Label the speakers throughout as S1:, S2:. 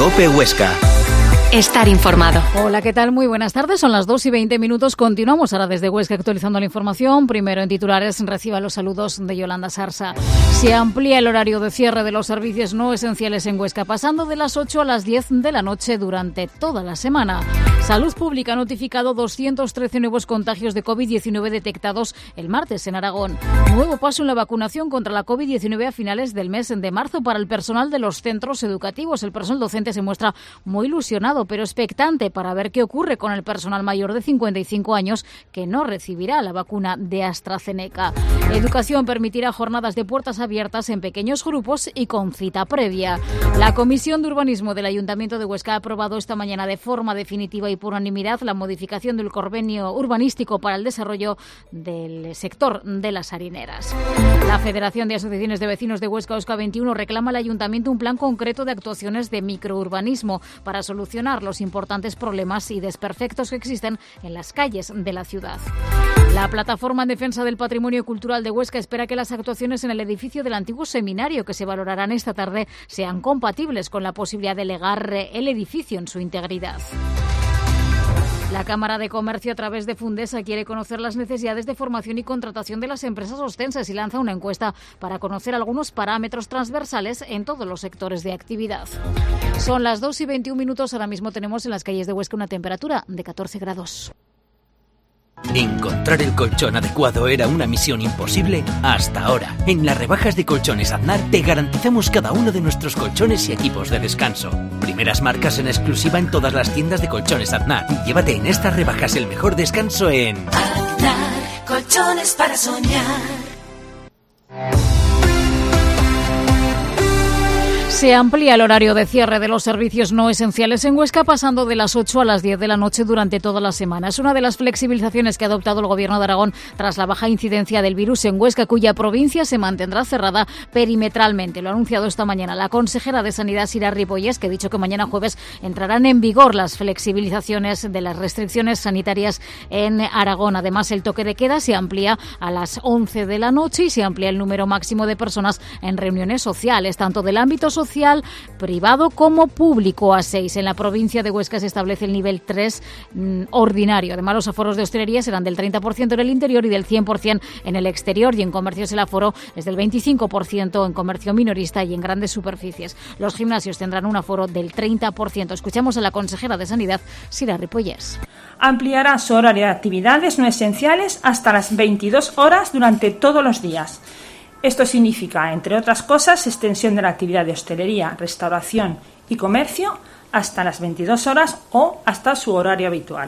S1: COPE Huesca.
S2: Estar informado.
S3: Hola, ¿qué tal? Muy buenas tardes. Son las 2:20. Continuamos ahora desde Huesca actualizando la información. Primero en titulares, reciba los saludos de Yolanda Sarsa. Se amplía el horario de cierre de los servicios no esenciales en Huesca, pasando de las 8 a las 10 de la noche durante toda la semana. Salud Pública ha notificado 213 nuevos contagios de COVID-19 detectados el martes en Aragón. Nuevo paso en la vacunación contra la COVID-19 a finales del mes de marzo para el personal de los centros educativos. El personal docente se muestra muy ilusionado, pero expectante para ver qué ocurre con el personal mayor de 55 años que no recibirá la vacuna de AstraZeneca. Educación permitirá jornadas de puertas abiertas en pequeños grupos y con cita previa. La Comisión de Urbanismo del Ayuntamiento de Huesca ha aprobado esta mañana de forma definitiva y por unanimidad la modificación del convenio urbanístico para el desarrollo del sector de las harineras. La Federación de Asociaciones de Vecinos de Huesca, Osca 21, reclama al Ayuntamiento un plan concreto de actuaciones de microurbanismo para solucionar los importantes problemas y desperfectos que existen en las calles de la ciudad. La Plataforma en Defensa del Patrimonio Cultural de Huesca espera que las actuaciones en el edificio del antiguo seminario que se valorarán esta tarde sean compatibles con la posibilidad de legar el edificio en su integridad. La Cámara de Comercio, a través de Fundesa, quiere conocer las necesidades de formación y contratación de las empresas ostenses y lanza una encuesta para conocer algunos parámetros transversales en todos los sectores de actividad. Son las 2:21. Ahora mismo tenemos en las calles de Huesca una temperatura de 14 grados.
S1: Encontrar el colchón adecuado era una misión imposible hasta ahora. En las rebajas de Colchones Aznar te garantizamos cada uno de nuestros colchones y equipos de descanso. Primeras marcas en exclusiva en todas las tiendas de Colchones Aznar. Llévate en estas rebajas el mejor descanso en
S4: Aznar, colchones para soñar.
S3: Se amplía el horario de cierre de los servicios no esenciales en Huesca, pasando de las 8 a las 10 de la noche durante toda la semana. Es una de las flexibilizaciones que ha adoptado el Gobierno de Aragón tras la baja incidencia del virus en Huesca, cuya provincia se mantendrá cerrada perimetralmente. Lo ha anunciado esta mañana la consejera de Sanidad, Sira Ripollés, que ha dicho que mañana jueves entrarán en vigor las flexibilizaciones de las restricciones sanitarias en Aragón. Además, el toque de queda se amplía a las 11 de la noche y se amplía el número máximo de personas en reuniones sociales, tanto del ámbito social, privado como público, a 6. En la provincia de Huesca se establece el nivel 3 ordinario. Además, los aforos de hostelería serán del 30% en el interior y del 100% en el exterior, y en comercios el aforo es del 25% en comercio minorista y en grandes superficies. Los gimnasios tendrán un aforo del 30%. Escuchamos a la consejera de Sanidad, Sira Ripollés.
S5: Ampliará su horario de actividades no esenciales hasta las 22 horas durante todos los días. Esto significa, entre otras cosas, extensión de la actividad de hostelería, restauración y comercio hasta las 22 horas o hasta su horario habitual.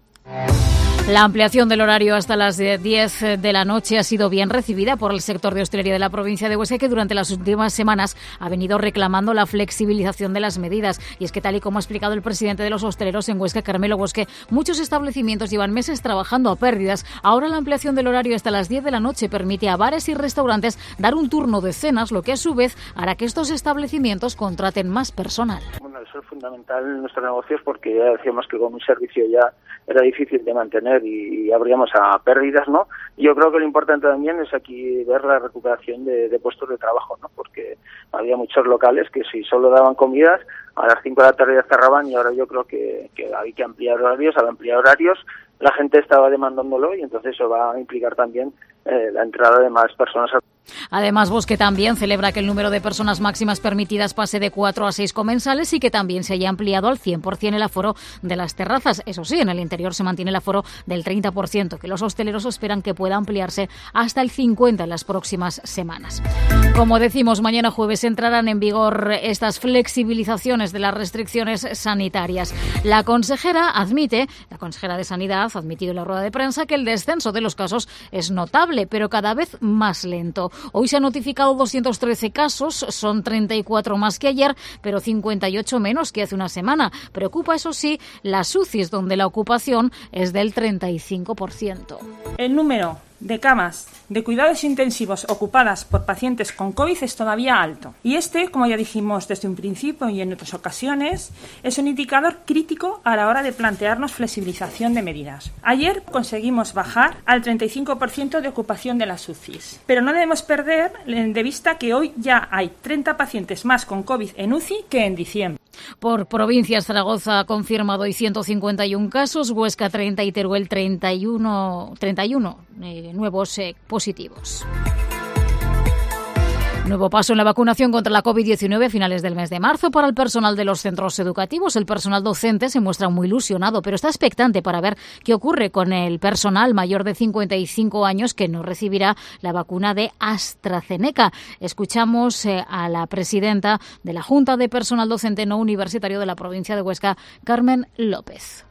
S3: La ampliación del horario hasta las 10 de la noche ha sido bien recibida por el sector de hostelería de la provincia de Huesca, que durante las últimas semanas ha venido reclamando la flexibilización de las medidas. Y es que, tal y como ha explicado el presidente de los hosteleros en Huesca, Carmelo Bosque, muchos establecimientos llevan meses trabajando a pérdidas. Ahora la ampliación del horario hasta las 10 de la noche permite a bares y restaurantes dar un turno de cenas, lo que a su vez hará que estos establecimientos contraten más personal.
S6: Bueno, eso es fundamental en nuestros negocios, porque ya decíamos que con un servicio ya era difícil de mantener y abríamos a pérdidas, ¿no? Yo creo que lo importante también es aquí ver la recuperación de puestos de trabajo, ¿no? Porque había muchos locales que si solo daban comidas, a las 5 de la tarde ya cerraban, y ahora yo creo que hay que ampliar horarios. Al ampliar horarios, la gente estaba demandándolo, y entonces eso va a implicar también la entrada de más personas.
S3: Además, Bosque también celebra que el número de personas máximas permitidas pase de 4 a 6 comensales y que también se haya ampliado al 100% el aforo de las terrazas. Eso sí, en el interior se mantiene el aforo del 30%, que los hosteleros esperan que pueda ampliarse hasta el 50% en las próximas semanas. Como decimos, mañana jueves entrarán en vigor estas flexibilizaciones de las restricciones sanitarias. La consejera de Sanidad ha admitido en la rueda de prensa que el descenso de los casos es notable, pero cada vez más lento. Hoy se han notificado 213 casos, son 34 más que ayer, pero 58 menos que hace una semana. Preocupa, eso sí, las UCIs, donde la ocupación es del 35%.
S5: El número de camas de cuidados intensivos ocupadas por pacientes con COVID es todavía alto. Y como ya dijimos desde un principio y en otras ocasiones, es un indicador crítico a la hora de plantearnos flexibilización de medidas. Ayer conseguimos bajar al 35% de ocupación de las UCIs. Pero no debemos perder de vista que hoy ya hay 30 pacientes más con COVID en UCI que en diciembre.
S3: Por provincias, Zaragoza ha confirmado hoy 151 casos, Huesca 30 y Teruel 31 nuevos positivos. Nuevo paso en la vacunación contra la COVID-19 a finales del mes de marzo para el personal de los centros educativos. El personal docente se muestra muy ilusionado, pero está expectante para ver qué ocurre con el personal mayor de 55 años que no recibirá la vacuna de AstraZeneca. Escuchamos a la presidenta de la Junta de Personal Docente No Universitario de la provincia de Huesca, Carmen López.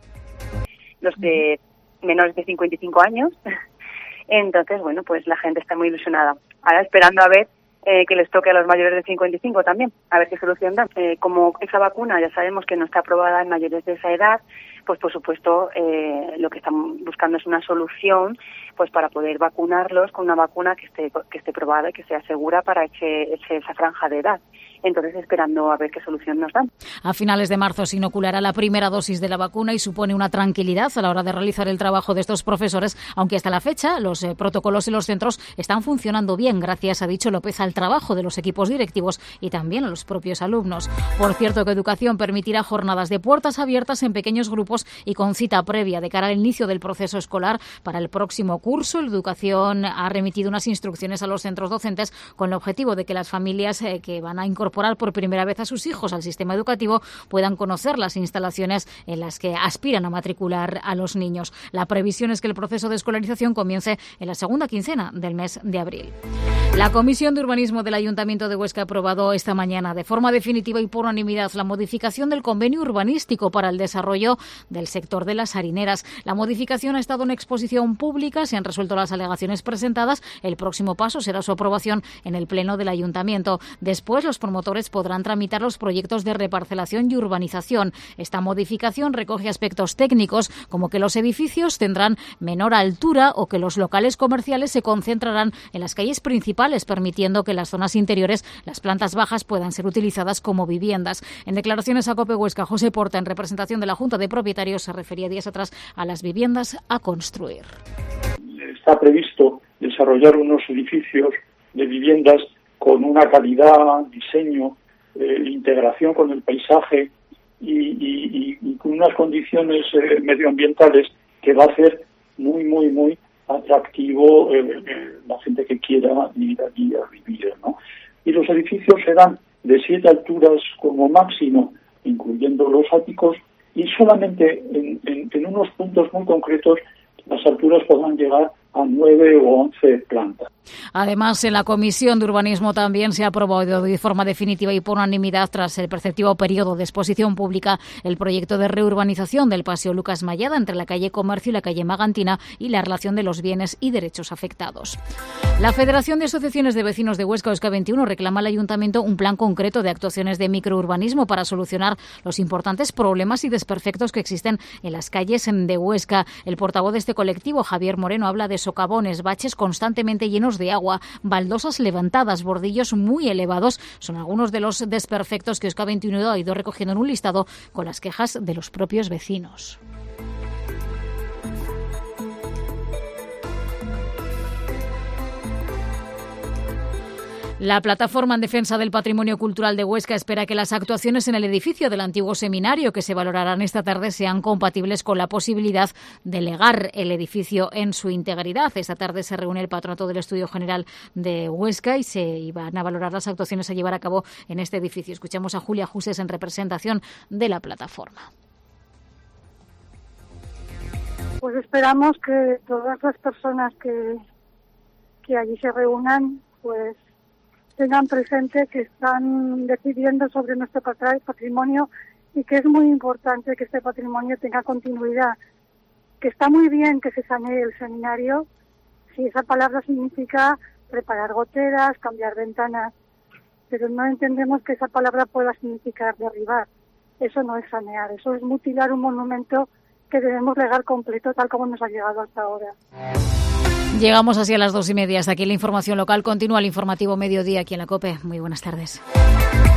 S7: Los de menores de 55 años. Entonces, bueno, pues la gente está muy ilusionada. Ahora esperando a ver que les toque a los mayores de 55 también, a ver qué solución dan. Como esa vacuna ya sabemos que no está aprobada en mayores de esa edad, pues por supuesto lo que están buscando es una solución pues para poder vacunarlos con una vacuna que esté probada y que sea segura para esa franja de edad. Entonces, esperando a ver qué solución nos dan.
S3: A finales de marzo se inoculará la primera dosis de la vacuna y supone una tranquilidad a la hora de realizar el trabajo de estos profesores, aunque hasta la fecha los protocolos en los centros están funcionando bien, gracias, ha dicho López, al trabajo de los equipos directivos y también a los propios alumnos. Por cierto, que Educación permitirá jornadas de puertas abiertas en pequeños grupos y con cita previa de cara al inicio del proceso escolar para el próximo curso. La Educación ha remitido unas instrucciones a los centros docentes con el objetivo de que las familias que van a incorporar por primera vez a sus hijos al sistema educativo puedan conocer las instalaciones en las que aspiran a matricular a los niños. La previsión es que el proceso de escolarización comience en la segunda quincena del mes de abril. La Comisión de Urbanismo del Ayuntamiento de Huesca ha aprobado esta mañana de forma definitiva y por unanimidad la modificación del convenio urbanístico para el desarrollo del sector de las harineras. La modificación ha estado en exposición pública, se han resuelto las alegaciones presentadas. El próximo paso será su aprobación en el Pleno del Ayuntamiento. Después, los promotores podrán tramitar los proyectos de reparcelación y urbanización. Esta modificación recoge aspectos técnicos como que los edificios tendrán menor altura o que los locales comerciales se concentrarán en las calles principales, permitiendo que en las zonas interiores las plantas bajas puedan ser utilizadas como viviendas. En declaraciones a COPE Huesca, José Porta, en representación de la Junta de Propietarios, se refería días atrás a las viviendas a construir.
S8: Está previsto desarrollar unos edificios de viviendas con una calidad, diseño, integración con el paisaje y con unas condiciones medioambientales que va a hacer muy atractivo la gente que quiera ir allí a vivir, ¿no? Y los edificios serán de 7 alturas como máximo, incluyendo los áticos, y solamente en unos puntos muy concretos las alturas podrán llegar a 9 o 11 plantas.
S3: Además, en la Comisión de Urbanismo también se ha aprobado de forma definitiva y por unanimidad, tras el preceptivo periodo de exposición pública, el proyecto de reurbanización del Paseo Lucas Mallada entre la calle Comercio y la calle Magantina y la relación de los bienes y derechos afectados. La Federación de Asociaciones de Vecinos de Huesca, Huesca 21, reclama al Ayuntamiento un plan concreto de actuaciones de microurbanismo para solucionar los importantes problemas y desperfectos que existen en las calles de Huesca. El portavoz de este colectivo, Javier Moreno, habla de socavones, baches constantemente llenos de agua, baldosas levantadas, bordillos muy elevados. Son algunos de los desperfectos que Huesca 21 ha ido recogiendo en un listado con las quejas de los propios vecinos. La Plataforma en Defensa del Patrimonio Cultural de Huesca espera que las actuaciones en el edificio del antiguo seminario que se valorarán esta tarde sean compatibles con la posibilidad de legar el edificio en su integridad. Esta tarde se reúne el Patronato del Estudio General de Huesca y se van a valorar las actuaciones a llevar a cabo en este edificio. Escuchamos a Julia Juses en representación de la Plataforma.
S9: Pues esperamos que todas las personas que allí se reúnan, pues tengan presente que están decidiendo sobre nuestro patrimonio y que es muy importante que este patrimonio tenga continuidad. Que está muy bien que se sanee el seminario, si esa palabra significa reparar goteras, cambiar ventanas, pero no entendemos que esa palabra pueda significar derribar. Eso no es sanear, eso es mutilar un monumento que debemos legar completo tal como nos ha llegado hasta ahora.
S3: Llegamos así a las 2:30. Hasta aquí la información local. Continúa el informativo Mediodía aquí en la COPE. Muy buenas tardes.